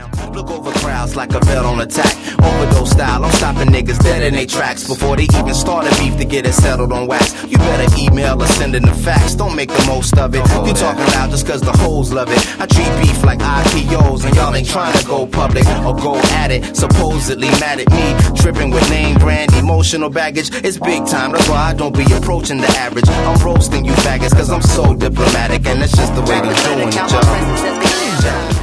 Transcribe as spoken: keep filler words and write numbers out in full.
Look over crowds like a vet on attack. Overdose style, I'm stopping niggas dead in their tracks before they even started beef to get it settled on wax. You better email or send in the facts, don't make the most of it. You talking loud just cause the hoes love it. I treat beef like I P Os and y'all ain't trying to go public or go at it. Supposedly mad at me, tripping with name brand, emotional baggage. It's big time, that's why I don't be approaching the average. I'm roasting you faggots cause I'm so diplomatic, and that's just the way they're doing it, y'all.